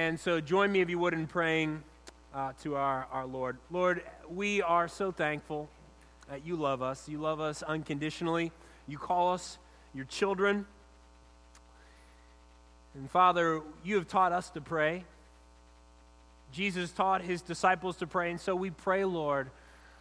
And so join me, if you would, in praying to our Lord. Lord, we are so thankful that you love us. You love us unconditionally. You call us your children. And Father, you have taught us to pray. Jesus taught his disciples to pray, and so we pray, Lord,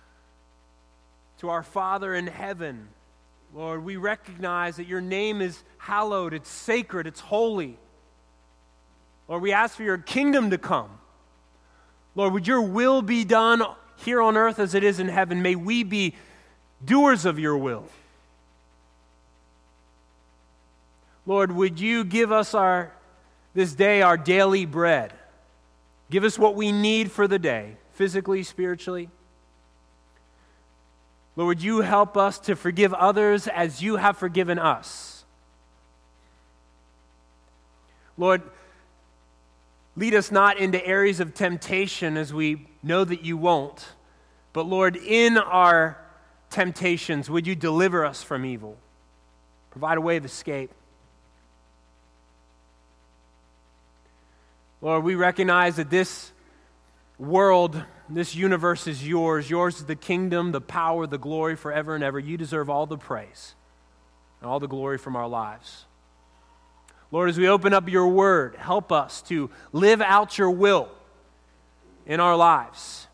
to our Father in heaven. Lord, we recognize that your name is hallowed, it's sacred, it's holy. Lord, we ask for your kingdom to come. Lord, would your will be done here on earth as it is in heaven? May we be doers of your will. Lord, would you give us this day our daily bread? Give us what we need for the day, physically, spiritually. Lord, would you help us to forgive others as you have forgiven us? Lord, lead us not into areas of temptation as we know that you won't. But Lord, in our temptations, would you deliver us from evil? Provide a way of escape. Lord, we recognize that this world, this universe is yours. Yours is the kingdom, the power, the glory forever and ever. You deserve all the praise and all the glory from our lives. Lord, as we open up your word, help us to live out your will in our lives.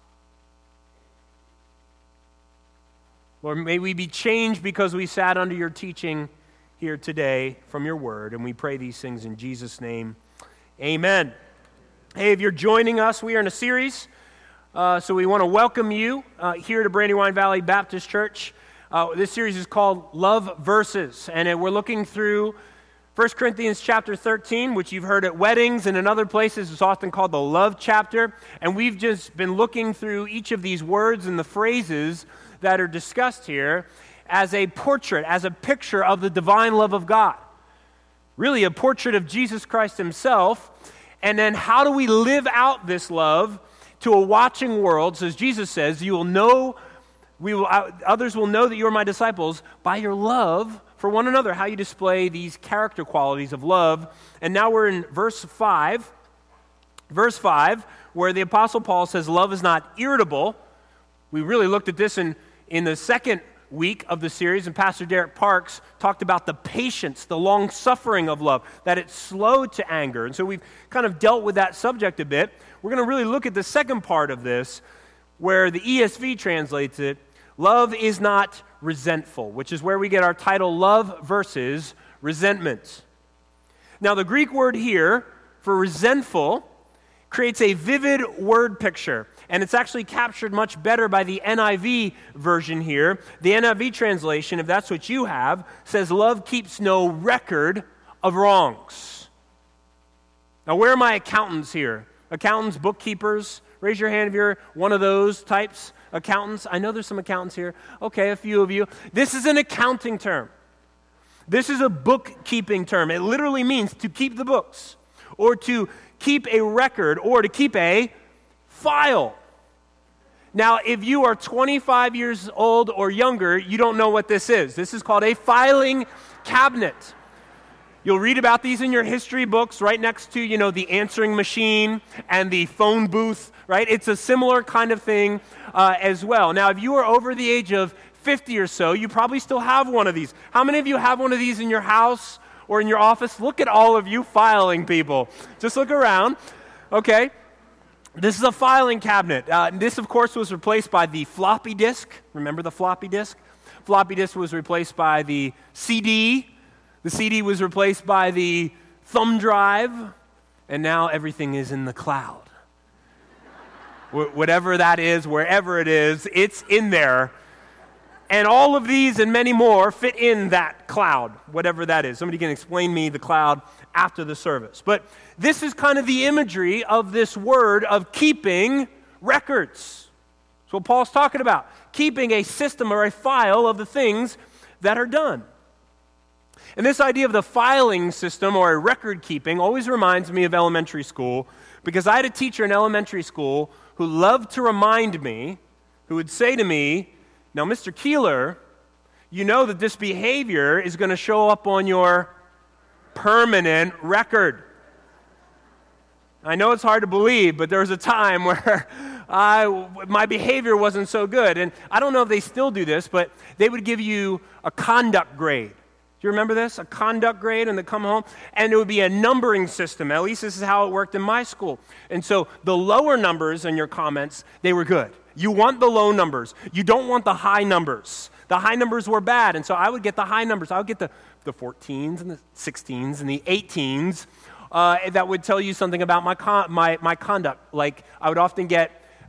Lord, may we be changed because we sat under your teaching here today from your word, and we pray these things in Jesus' name. Amen. Hey, if you're joining us, we are in a series, so we want to welcome you here to Brandywine Valley Baptist Church. This series is called Love Verses, and we're looking through 1 Corinthians chapter 13, which you've heard at weddings and in other places is often called the love chapter. And we've just been looking through each of these words and the phrases that are discussed here as a portrait, as a picture of the divine love of God. Really a portrait of Jesus Christ himself. And then how do we live out this love to a watching world? So as Jesus says, others will know that you are my disciples by your love for one another, how you display these character qualities of love. And now we're in verse 5, where the Apostle Paul says love is not irritable. We really looked at this in the second week of the series, and Pastor Derek Parks talked about the patience, the long-suffering of love, that it's slow to anger. And so we've kind of dealt with that subject a bit. We're going to really look at the second part of this, where the ESV translates it, love is not resentful, which is where we get our title, Love versus Resentment. Now, the Greek word here for resentful creates a vivid word picture, and it's actually captured much better by the NIV version here. The NIV translation, if that's what you have, says love keeps no record of wrongs. Now, where are my accountants here? Accountants, bookkeepers? Raise your hand if you're one of those types. Accountants, I know there's some accountants here. Okay, a few of you. This is an accounting term. This is a bookkeeping term. It literally means to keep the books, or to keep a record, or to keep a file. Now, if you are 25 years old or younger, you don't know what this is. This is called a filing cabinet. You'll read about these in your history books right next to, the answering machine and the phone booth, right? It's a similar kind of thing as well. Now, if you are over the age of 50 or so, you probably still have one of these. How many of you have one of these in your house or in your office? Look at all of you filing people. Just look around. Okay. This is a filing cabinet. This, of course, was replaced by the floppy disk. Remember the floppy disk? Floppy disk was replaced by the CD. The CD was replaced by the thumb drive, and now everything is in the cloud. Whatever that is, wherever it is, it's in there. And all of these and many more fit in that cloud, whatever that is. Somebody can explain me the cloud after the service. But this is kind of the imagery of this word of keeping records. That's what Paul's talking about. Keeping a system or a file of the things that are done. And this idea of the filing system or a record keeping always reminds me of elementary school, because I had a teacher in elementary school who loved to remind me, who would say to me, now, Mr. Keeler, you know that this behavior is going to show up on your permanent record. I know it's hard to believe, but there was a time where my behavior wasn't so good. And I don't know if they still do this, but they would give you a conduct grade. Do you remember this? A conduct grade, and they come home, and it would be a numbering system. At least this is how it worked in my school. And so the lower numbers in your comments, they were good. You want the low numbers. You don't want the high numbers. The high numbers were bad, and so I would get the high numbers. I would get the 14s and the 16s and the 18s that would tell you something about my conduct. Like I would often get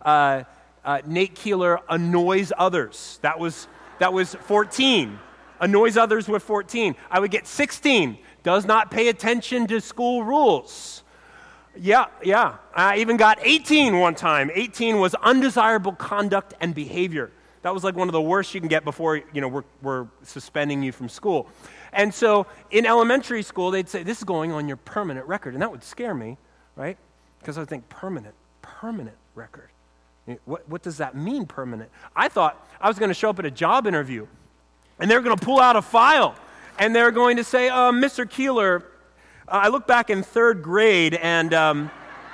Nate Keeler annoys others. That was 14. Annoys others with 14. I would get 16. Does not pay attention to school rules. Yeah. I even got 18 one time. 18 was undesirable conduct and behavior. That was like one of the worst you can get before, we're suspending you from school. And so in elementary school, they'd say, this is going on your permanent record. And that would scare me, right? Because I would think, permanent record. What does that mean, permanent? I thought I was going to show up at a job interview, and they were going to pull out a file, and they were going to say, Mr. Keeler, I look back in third grade, and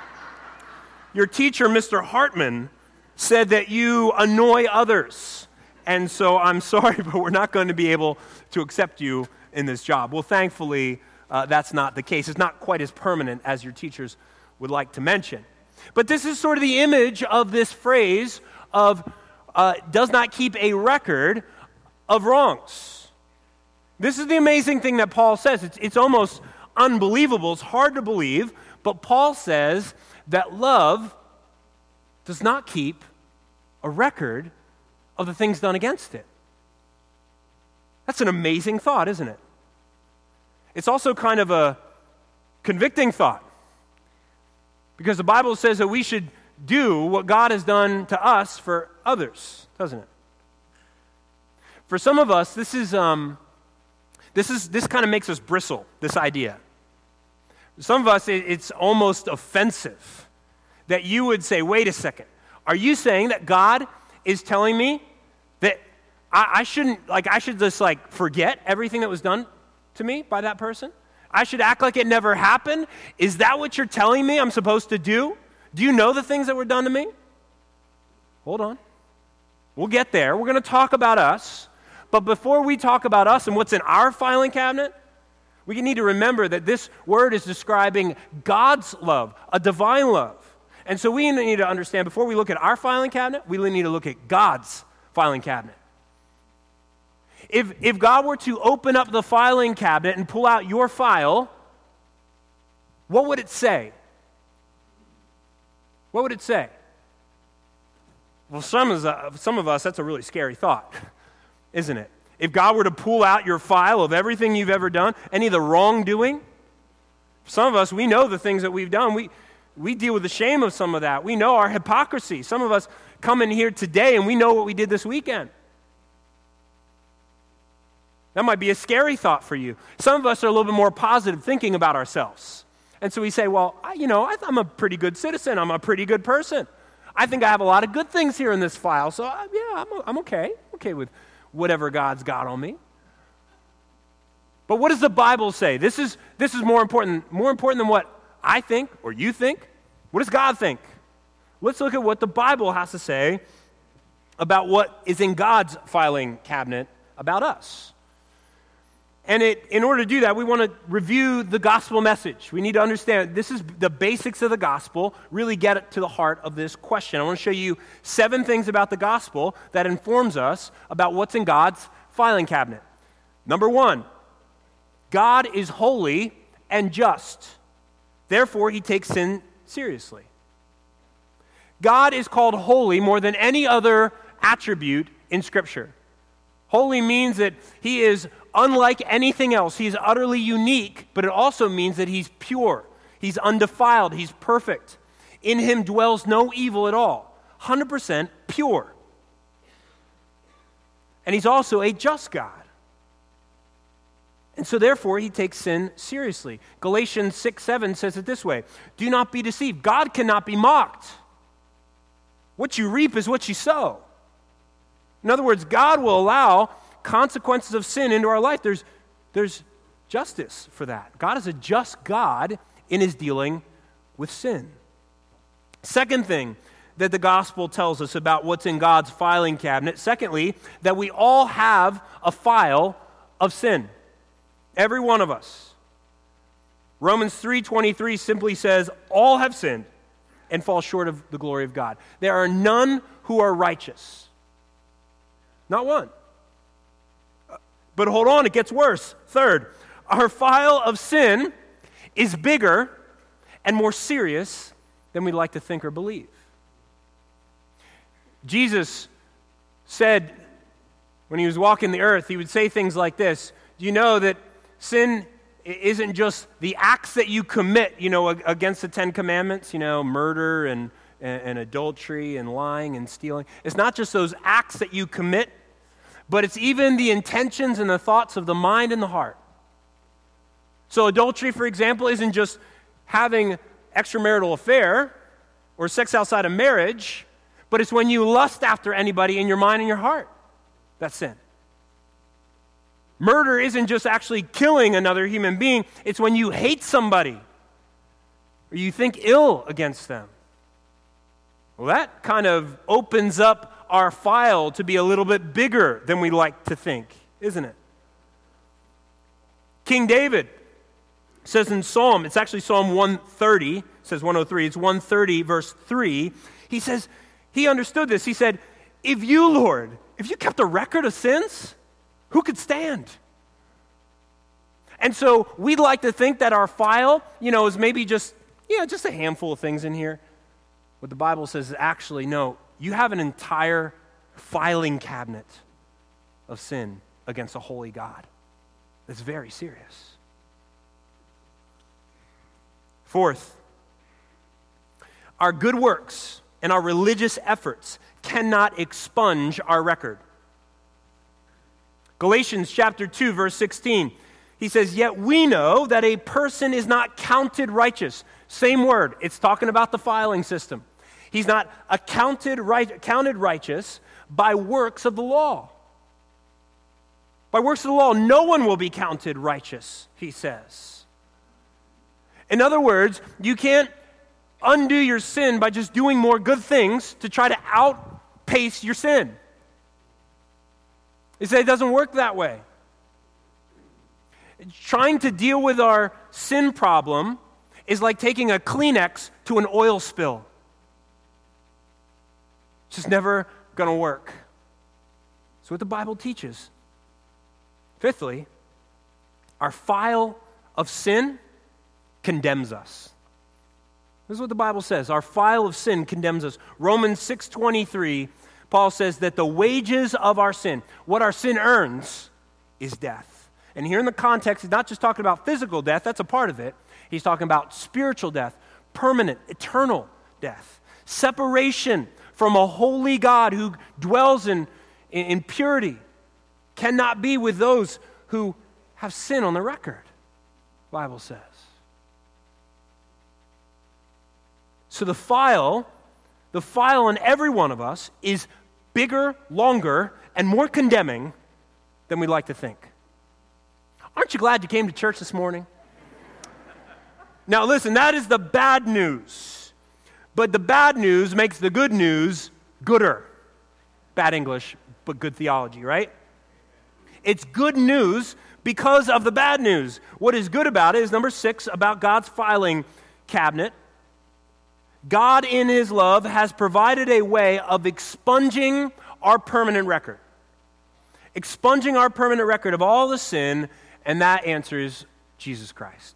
your teacher, Mr. Hartman, said that you annoy others. And so I'm sorry, but we're not going to be able to accept you in this job. Well, thankfully, that's not the case. It's not quite as permanent as your teachers would like to mention. But this is sort of the image of this phrase of does not keep a record of wrongs. This is the amazing thing that Paul says. It's almost unbelievable. It's hard to believe. But Paul says that love does not keep a record of the things done against it. That's an amazing thought, isn't it? It's also kind of a convicting thought, because the Bible says that we should do what God has done to us for others, doesn't it? For some of us, this kind of makes us bristle, this idea. For some of us, it's almost offensive that you would say, wait a second, are you saying that God is telling me that I should just forget everything that was done to me by that person? I should act like it never happened? Is that what you're telling me I'm supposed to do? Do you know the things that were done to me? Hold on. We'll get there. We're going to talk about us. But before we talk about us and what's in our filing cabinet, we need to remember that this word is describing God's love, a divine love. And so we need to understand, before we look at our filing cabinet, we need to look at God's filing cabinet. If God were to open up the filing cabinet and pull out your file, what would it say? What would it say? Well, some of us, that's a really scary thought, isn't it? If God were to pull out your file of everything you've ever done, any of the wrongdoing, some of us, we know the things that we've done. We deal with the shame of some of that. We know our hypocrisy. Some of us come in here today and we know what we did this weekend. That might be a scary thought for you. Some of us are a little bit more positive thinking about ourselves. And so we say, well, I'm a pretty good citizen. I'm a pretty good person. I think I have a lot of good things here in this file. So I'm okay. I'm okay with whatever God's got on me. But what does the Bible say? This is more important than what I think or you think. What does God think? Let's look at what the Bible has to say about what is in God's filing cabinet about us. And in order to do that, we want to review the gospel message. We need to understand this is the basics of the gospel, really get it to the heart of this question. I want to show you 7 things about the gospel that informs us about what's in God's filing cabinet. Number 1, God is holy and just. Therefore, he takes sin seriously. God is called holy more than any other attribute in Scripture. Holy means that he is unlike anything else. He's utterly unique, but it also means that he's pure. He's undefiled. He's perfect. In him dwells no evil at all. 100% pure. And he's also a just God. And so therefore, he takes sin seriously. Galatians 6:7 says it this way: do not be deceived. God cannot be mocked. What you reap is what you sow. In other words, God will allow consequences of sin into our life. There's justice for that. God is a just God in his dealing with sin. Second thing that the gospel tells us about what's in God's filing cabinet. Secondly, that we all have a file of sin. Every one of us. Romans 3:23 simply says, all have sinned and fall short of the glory of God. There are none who are righteous. Not one. But hold on, it gets worse. Third, our file of sin is bigger and more serious than we'd like to think or believe. Jesus said when he was walking the earth, he would say things like this. Do you know that sin isn't just the acts that you commit, against the Ten Commandments, murder and adultery and lying and stealing. It's not just those acts that you commit, but it's even the intentions and the thoughts of the mind and the heart. So adultery, for example, isn't just having extramarital affair or sex outside of marriage, but it's when you lust after anybody in your mind and your heart. That's sin. Murder isn't just actually killing another human being. It's when you hate somebody or you think ill against them. Well, that kind of opens up our file to be a little bit bigger than we like to think, isn't it? King David says in Psalm, it's actually Psalm 130, it says 103, it's 130 verse 3, he says, he understood this. He said, if you, Lord, if you kept a record of sins, who could stand? And so we'd like to think that our file, is maybe just a handful of things in here. What the Bible says is actually, no, you have an entire filing cabinet of sin against a holy God. That's very serious. Fourth, our good works and our religious efforts cannot expunge our record. Galatians chapter 2, verse 16, he says, yet we know that a person is not counted righteous. Same word, it's talking about the filing system. He's not counted righteous by works of the law. By works of the law, no one will be counted righteous, he says. In other words, you can't undo your sin by just doing more good things to try to outpace your sin. He said it doesn't work that way. Trying to deal with our sin problem is like taking a Kleenex to an oil spill. It's just never going to work. That's what the Bible teaches. Fifthly, our file of sin condemns us. This is what the Bible says. Our file of sin condemns us. Romans 6:23, Paul says that the wages of our sin, what our sin earns, is death. And here in the context, he's not just talking about physical death, that's a part of it. He's talking about spiritual death, permanent, eternal death. Separation from a holy God who dwells in purity cannot be with those who have sin on the record, the Bible says. So the file on every one of us is bigger, longer, and more condemning than we'd like to think. Aren't you glad you came to church this morning? Now listen, that is the bad news. But the bad news makes the good news gooder. Bad English, but good theology, right? It's good news because of the bad news. What is good about it is number 6, about God's filing cabinet. God in his love has provided a way of expunging our permanent record. Expunging our permanent record of all the sin, and that answer is Jesus Christ.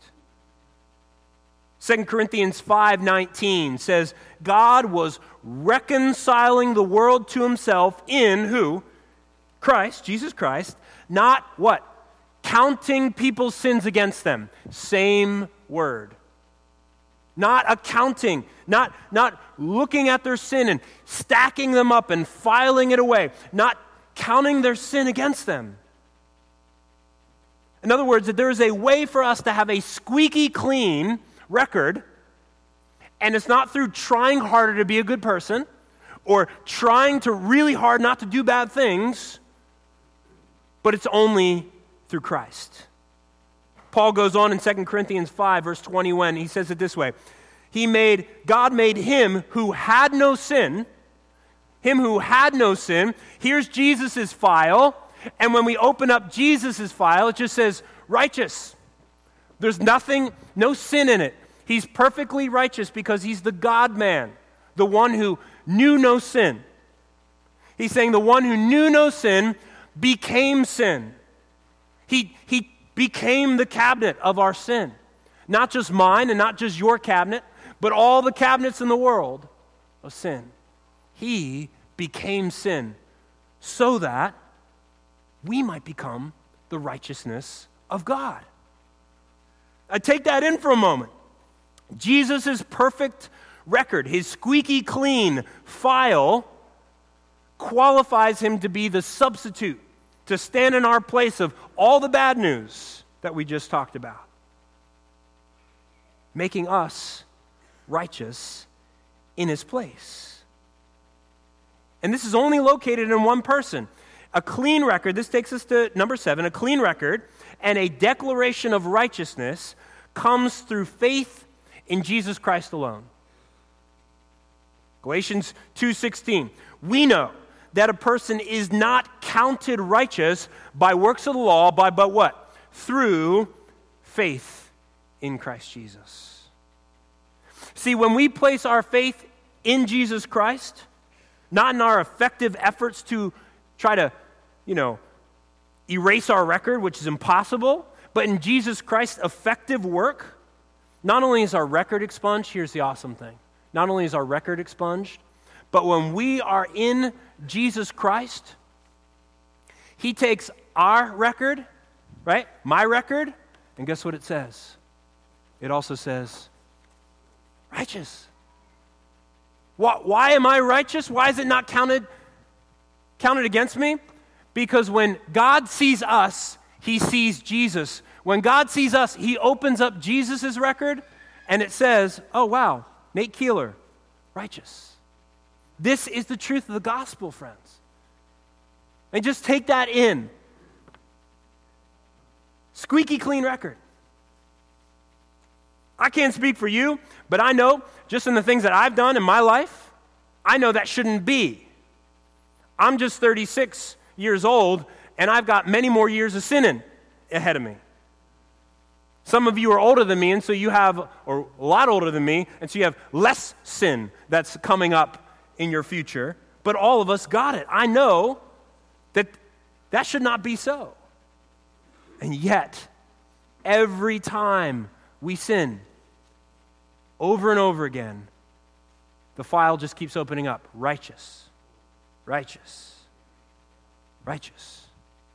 2 Corinthians 5:19 says, God was reconciling the world to himself in who? Christ, Jesus Christ, not what? Counting people's sins against them. Same word. Not accounting, not looking at their sin and stacking them up and filing it away, not counting their sin against them. In other words, that there is a way for us to have a squeaky clean record, and it's not through trying harder to be a good person or trying to really hard not to do bad things, but it's only through Christ. Paul goes on in 2 Corinthians 5, verse 21, he says it this way. God made him who had no sin. Him who had no sin. Here's Jesus' file. And when we open up Jesus' file, it just says righteous. There's no sin in it. He's perfectly righteous because he's the God-man, the one who knew no sin. He's saying the one who knew no sin became sin. He became the cabinet of our sin. Not just mine and not just your cabinet, but all the cabinets in the world of sin. He became sin so that we might become the righteousness of God. I take that in for a moment. Jesus' perfect record, his squeaky clean file, qualifies him to be the substitute, to stand in our place of all the bad news that we just talked about, making us righteous in his place. And this is only located in one person. A clean record, this takes us to number 7, a clean record and a declaration of righteousness comes through faith in Jesus Christ alone. Galatians 2:16, we know that a person is not counted righteous by works of the law, but what? Through faith in Christ Jesus. See, when we place our faith in Jesus Christ, not in our effective efforts to try to, erase our record, which is impossible, but in Jesus Christ's effective work, not only is our record expunged, here's the awesome thing, not only is our record expunged, but when we are in Jesus Christ, he takes our record, right, my record, and guess what it says? It also says, righteous. Why am I righteous? Why is it not counted against me? Because when God sees us, he sees Jesus. When God sees us, he opens up Jesus' record, and it says, oh wow, Nate Keeler, righteous. This is the truth of the gospel, friends. And just take that in. Squeaky clean record. I can't speak for you, but I know, just in the things that I've done in my life, I know that shouldn't be. I'm just 36 years old, and I've got many more years of sinning ahead of me. Some of you are older than me, and so you have, or a lot older than me, and so you have less sin that's coming up in your future, but all of us got it. I know that should not be so. And yet, every time we sin, over and over again, the file just keeps opening up. Righteous, righteous, righteous.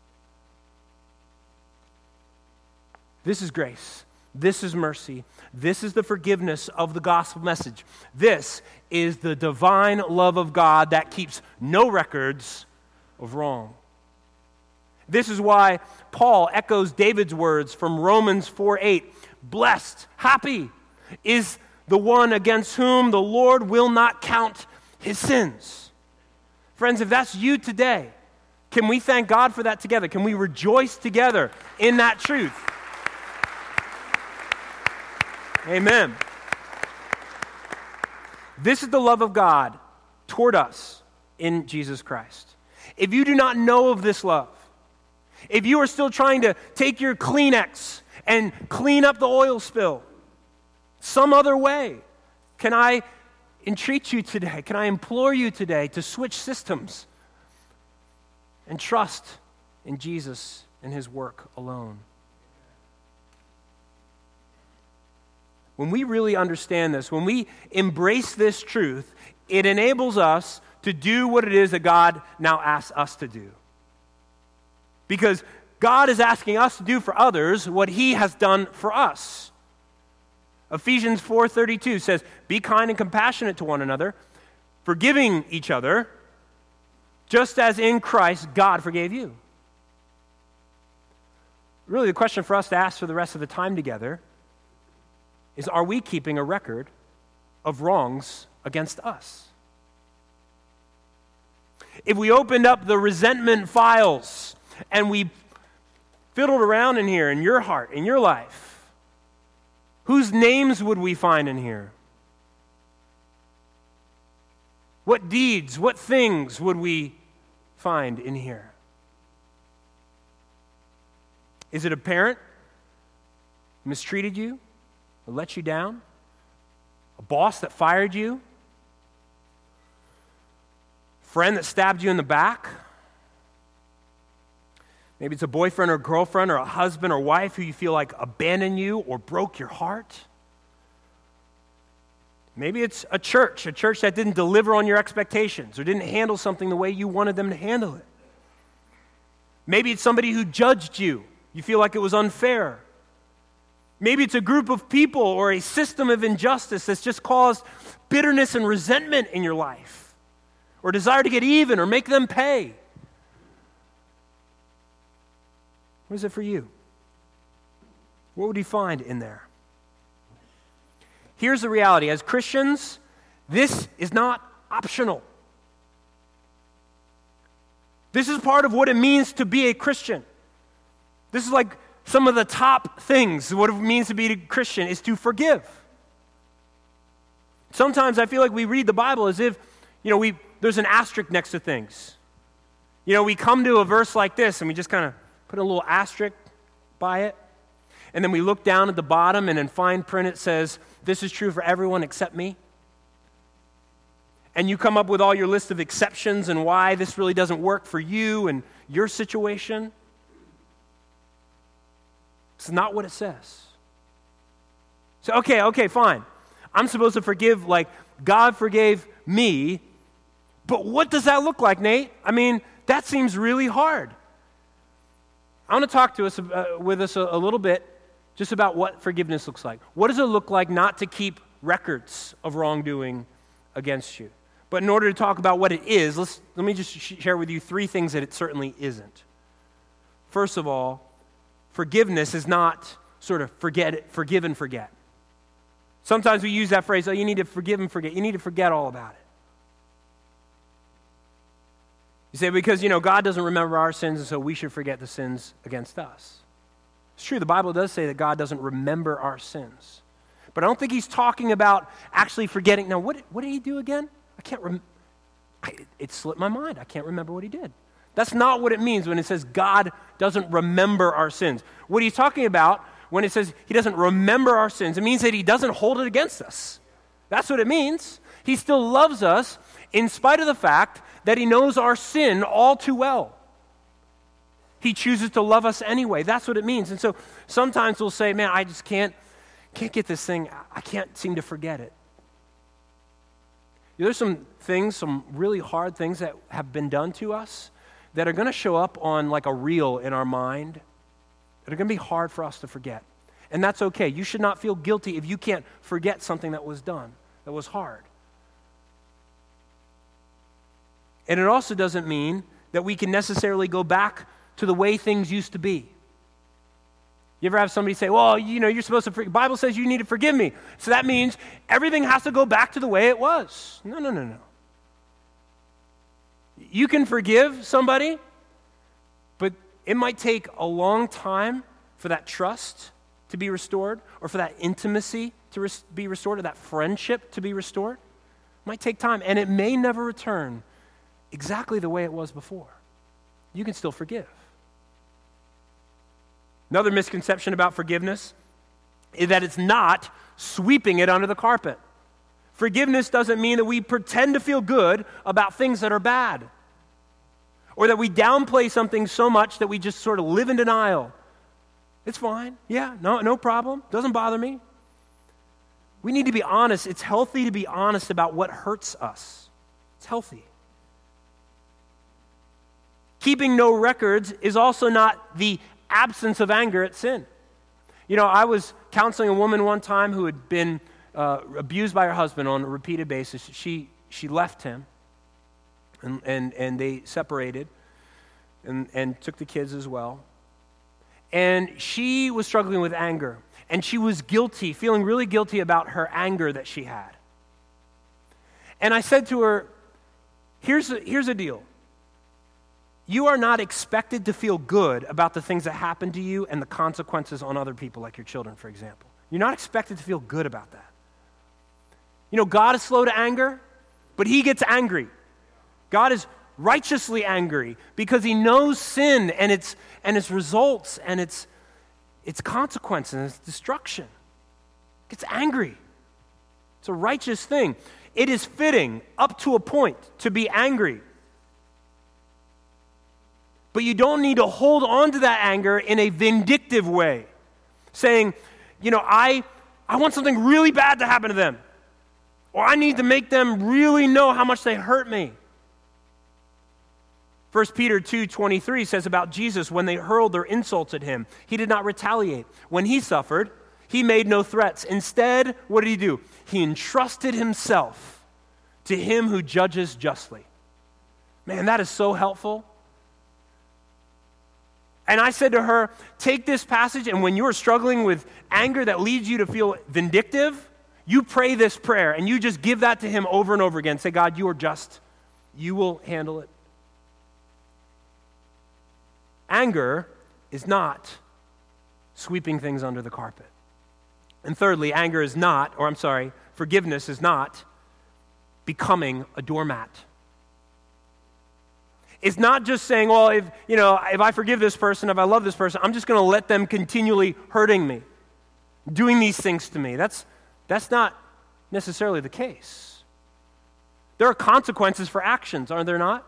This is grace. This is mercy. This is the forgiveness of the gospel message. This is the divine love of God that keeps no records of wrong. This is why Paul echoes David's words from Romans 4:8. Blessed, happy is the one against whom the Lord will not count his sins. Friends, if that's you today, can we thank God for that together? Can we rejoice together in that truth? Amen. This is the love of God toward us in Jesus Christ. If you do not know of this love, if you are still trying to take your Kleenex and clean up the oil spill some other way, can I entreat you today, can I implore you today to switch systems and trust in Jesus and his work alone? When we really understand this, when we embrace this truth, it enables us to do what it is that God now asks us to do. Because God is asking us to do for others what he has done for us. Ephesians 4:32 says, be kind and compassionate to one another, forgiving each other, just as in Christ God forgave you. Really, the question for us to ask for the rest of the time together is, are we keeping a record of wrongs against us? If we opened up the resentment files and we fiddled around in here, in your heart, in your life, whose names would we find in here? What deeds, what things would we find in here? Is it a parent who mistreated you or let you down? A boss that fired you? A friend that stabbed you in the back? Maybe it's a boyfriend or girlfriend or a husband or wife who you feel like abandoned you or broke your heart. Maybe it's a church that didn't deliver on your expectations or didn't handle something the way you wanted them to handle it. Maybe it's somebody who judged you. You feel like it was unfair. Maybe it's a group of people or a system of injustice that's just caused bitterness and resentment in your life, or desire to get even or make them pay. What is it for you? What would you find in there? Here's the reality. As Christians, this is not optional. This is part of what it means to be a Christian. This is like some of the top things. What it means to be a Christian is to forgive. Sometimes I feel like we read the Bible as if, there's an asterisk next to things. We come to a verse like this and we just kind of put a little asterisk by it. And then we look down at the bottom and in fine print it says, this is true for everyone except me. And you come up with all your list of exceptions and why this really doesn't work for you and your situation. It's not what it says. So, okay, fine. I'm supposed to forgive like God forgave me, but what does that look like, Nate? I mean, that seems really hard. I want to talk to us with us a little bit just about what forgiveness looks like. What does it look like not to keep records of wrongdoing against you? But in order to talk about what it is, let me just share with you 3 things that it certainly isn't. First of all, forgiveness is not sort of forgive and forget. Sometimes we use that phrase, you need to forgive and forget. You need to forget all about it. You say, because, God doesn't remember our sins, and so we should forget the sins against us. It's true, the Bible does say that God doesn't remember our sins. But I don't think he's talking about actually forgetting. Now, what did he do again? It slipped my mind. I can't remember what he did. That's not what it means when it says God doesn't remember our sins. What he's talking about when it says he doesn't remember our sins, it means that he doesn't hold it against us. That's what it means. He still loves us in spite of the fact that he knows our sin all too well. He chooses to love us anyway. That's what it means. And so sometimes we'll say, man, I just can't get this thing. I can't seem to forget it. There's some really hard things that have been done to us that are going to show up on like a reel in our mind that are going to be hard for us to forget. And that's okay. You should not feel guilty if you can't forget something that was done, that was hard. And it also doesn't mean that we can necessarily go back to the way things used to be. You ever have somebody say, well, you're supposed to, the Bible says you need to forgive me. So that means everything has to go back to the way it was. No. You can forgive somebody, but it might take a long time for that trust to be restored, or for that intimacy to be restored, or that friendship to be restored. It might take time, and it may never return exactly the way it was before. You can still forgive. Another misconception about forgiveness is that it's not sweeping it under the carpet. Forgiveness doesn't mean that we pretend to feel good about things that are bad, or that we downplay something so much that we just sort of live in denial. It's fine. Yeah, no problem. Doesn't bother me. We need to be honest. It's healthy to be honest about what hurts us. It's healthy. Keeping no records is also not the absence of anger at sin. I was counseling a woman one time who had been abused by her husband on a repeated basis. She left him, and they separated, and took the kids as well. And she was struggling with anger, and she was guilty, feeling really guilty about her anger that she had. And I said to her, here's a deal. You are not expected to feel good about the things that happen to you and the consequences on other people, like your children, for example. You're not expected to feel good about that. God is slow to anger, but he gets angry. God is righteously angry because he knows sin and its results and its consequences and its destruction. He gets angry. It's a righteous thing. It is fitting up to a point to be angry. But you don't need to hold on to that anger in a vindictive way, saying, I want something really bad to happen to them, or I need to make them really know how much they hurt me. 1 Peter 2:23 says about Jesus, when they hurled their insults at him, he did not retaliate. When he suffered, he made no threats. Instead, what did he do? He entrusted himself to him who judges justly. Man, that is so helpful. And I said to her, take this passage, and when you're struggling with anger that leads you to feel vindictive, you pray this prayer, and you just give that to him over and over again. Say, God, you are just. You will handle it. Anger is not sweeping things under the carpet. And thirdly, forgiveness is not becoming a doormat. It's not just saying, well, if I forgive this person, if I love this person, I'm just going to let them continually hurting me, doing these things to me. That's not necessarily the case. There are consequences for actions, are there not?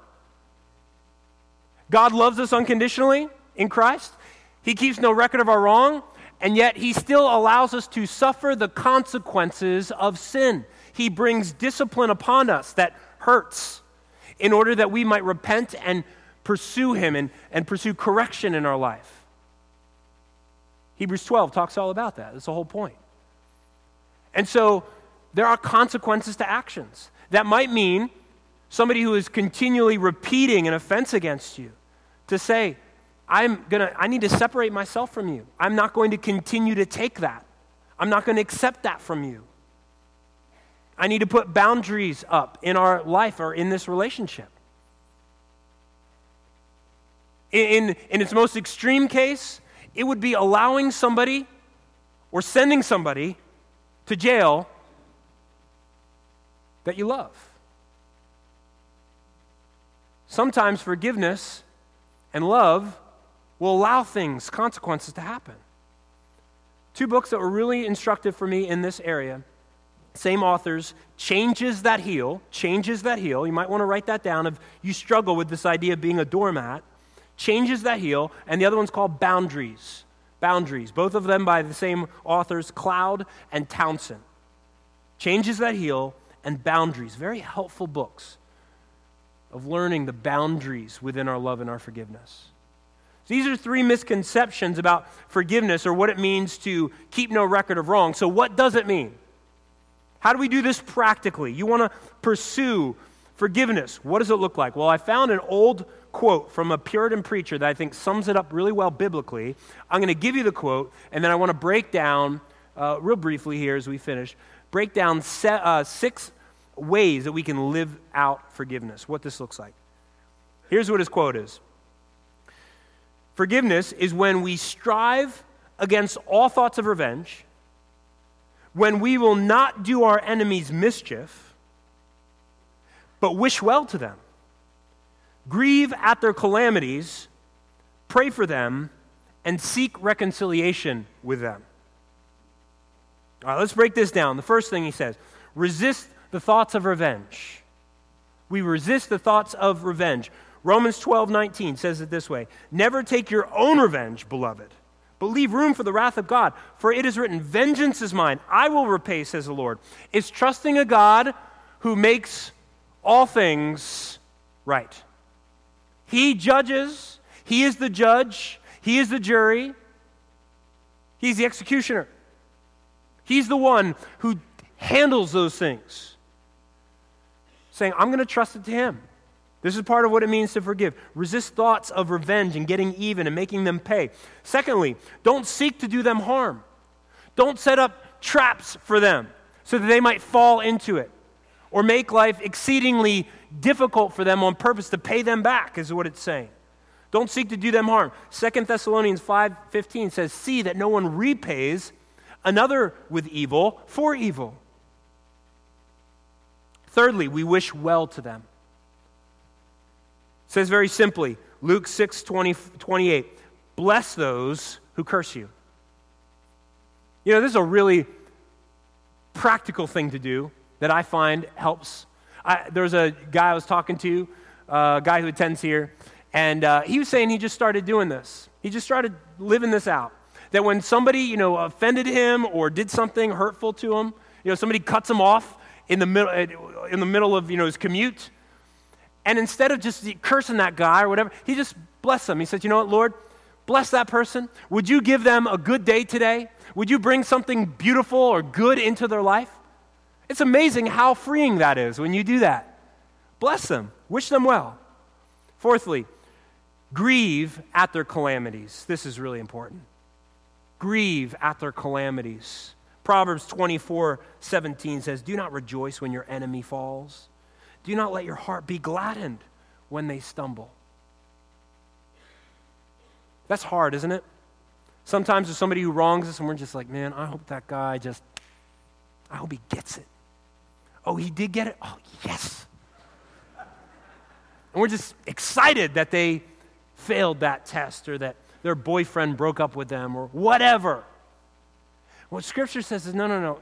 God loves us unconditionally in Christ. He keeps no record of our wrong, and yet he still allows us to suffer the consequences of sin. He brings discipline upon us that hurts, in order that we might repent and pursue him and pursue correction in our life. Hebrews 12 talks all about that. That's the whole point. And so there are consequences to actions. That might mean somebody who is continually repeating an offense against you to say, I need to separate myself from you. I'm not going to continue to take that. I'm not going to accept that from you. I need to put boundaries up in our life or in this relationship. In its most extreme case, it would be allowing somebody or sending somebody to jail that you love. Sometimes forgiveness and love will allow consequences to happen. 2 books that were really instructive for me in this area. Same authors, Changes That Heal. You might want to write that down if you struggle with this idea of being a doormat. Changes That Heal, and the other one's called Boundaries. Both of them by the same authors, Cloud and Townsend. Changes That Heal and Boundaries. Very helpful books of learning the boundaries within our love and our forgiveness. So these are 3 misconceptions about forgiveness or what it means to keep no record of wrong. So what does it mean? How do we do this practically? You want to pursue forgiveness. What does it look like? Well, I found an old quote from a Puritan preacher that I think sums it up really well biblically. I'm going to give you the quote, and then I want to break down, real briefly here as we finish, break down 6 ways that we can live out forgiveness, what this looks like. Here's what his quote is. Forgiveness is when we strive against all thoughts of revenge, when we will not do our enemies mischief, but wish well to them, grieve at their calamities, pray for them, and seek reconciliation with them. All right, let's break this down. The first thing he says, resist the thoughts of revenge. We resist the thoughts of revenge. Romans 12:19 says it this way, never take your own revenge, beloved, but leave room for the wrath of God. For it is written, vengeance is mine, I will repay, says the Lord. It's trusting a God who makes all things right. He judges, he is the judge, he is the jury, he's the executioner. He's the one who handles those things. Saying, I'm going to trust it to him. This is part of what it means to forgive. Resist thoughts of revenge and getting even and making them pay. Secondly, don't seek to do them harm. Don't set up traps for them so that they might fall into it or make life exceedingly difficult for them on purpose to pay them back, is what it's saying. Don't seek to do them harm. 2 Thessalonians 5:15 says, see that no one repays another with evil for evil. Thirdly, we wish well to them. It says very simply, Luke 6:28, bless those who curse you. You know, this is a really practical thing to do that I find helps. There's a guy I was talking to, a guy who attends here, and he was saying he just started doing this. He just started living this out. That when somebody, offended him or did something hurtful to him, somebody cuts him off in the middle of, his commute, and instead of just cursing that guy or whatever, he just blessed them. He said, you know what, Lord, bless that person. Would you give them a good day today? Would you bring something beautiful or good into their life? It's amazing how freeing that is when you do that. Bless them. Wish them well. Fourthly, grieve at their calamities. This is really important. Grieve at their calamities. Proverbs 24:17 says, do not rejoice when your enemy falls. Do not let your heart be gladdened when they stumble. That's hard, isn't it? Sometimes there's somebody who wrongs us and we're just like, man, I hope that guy I hope he gets it. Oh, he did get it? Oh, yes. And we're just excited that they failed that test or that their boyfriend broke up with them or whatever. What Scripture says is, no.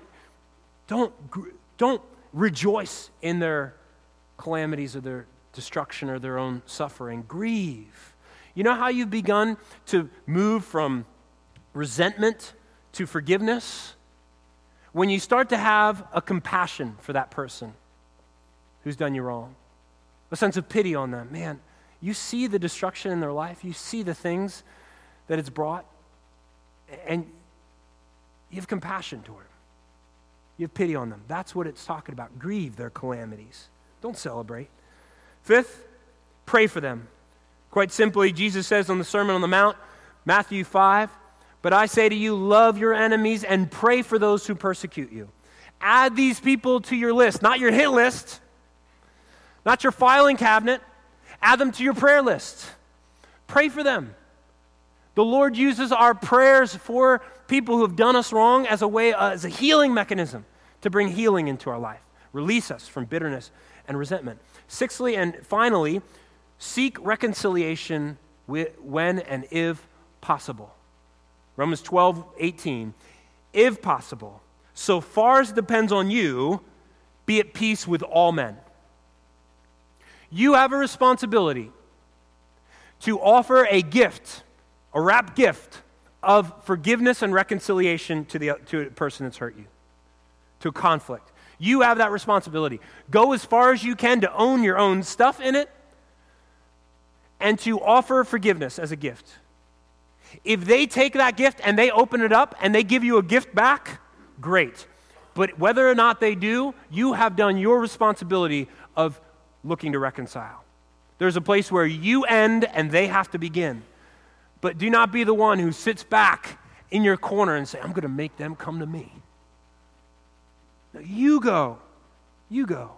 Don't rejoice in their calamities or their destruction or their own suffering. Grieve. You know how you've begun to move from resentment to forgiveness? When you start to have a compassion for that person who's done you wrong, a sense of pity on them. Man, you see the destruction in their life. You see the things that it's brought, and you have compassion toward them. You have pity on them. That's what it's talking about. Grieve their calamities. Don't celebrate. Fifth, pray for them. Quite simply, Jesus says on the Sermon on the Mount, Matthew 5, but I say to you, love your enemies and pray for those who persecute you. Add these people to your list, not your hit list, not your filing cabinet. Add them to your prayer list. Pray for them. The Lord uses our prayers for people who have done us wrong as a healing mechanism to bring healing into our life, release us from bitterness and resentment. Sixthly and finally, seek reconciliation when and if possible. Romans 12:18, if possible, so far as it depends on you, be at peace with all men. You have a responsibility to offer a gift, a wrapped gift of forgiveness and reconciliation to a person that's hurt you, to a conflict. You have that responsibility. Go as far as you can to own your own stuff in it and to offer forgiveness as a gift. If they take that gift and they open it up and they give you a gift back, great. But whether or not they do, you have done your responsibility of looking to reconcile. There's a place where you end and they have to begin. But do not be the one who sits back in your corner and say, I'm going to make them come to me. No, you go. You go.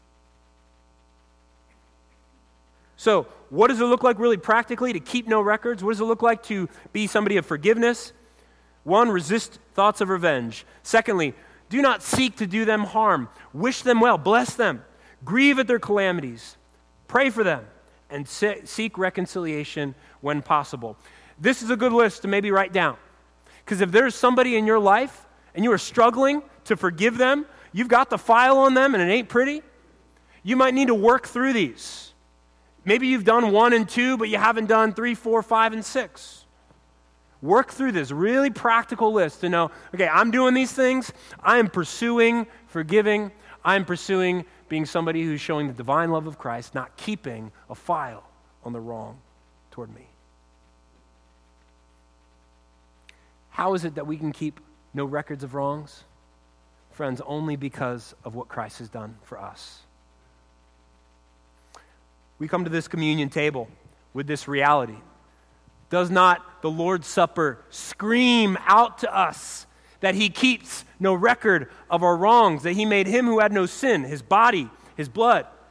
So, what does it look like really practically to keep no records? What does it look like to be somebody of forgiveness? One, resist thoughts of revenge. Secondly, do not seek to do them harm. Wish them well. Bless them. Grieve at their calamities. Pray for them. And seek reconciliation when possible. This is a good list to maybe write down. Because if there's somebody in your life and you are struggling to forgive them, you've got the file on them and it ain't pretty, you might need to work through these. Maybe you've done 1 and 2, but you haven't done 3, 4, 5, and 6. Work through this really practical list to know, okay, I'm doing these things. I am pursuing forgiving. I am pursuing being somebody who's showing the divine love of Christ, not keeping a file on the wrong toward me. How is it that we can keep no records of wrongs? Friends, only because of what Christ has done for us. We come to this communion table with this reality. Does not the Lord's Supper scream out to us that he keeps no record of our wrongs, that he made him who had no sin, his body, his blood,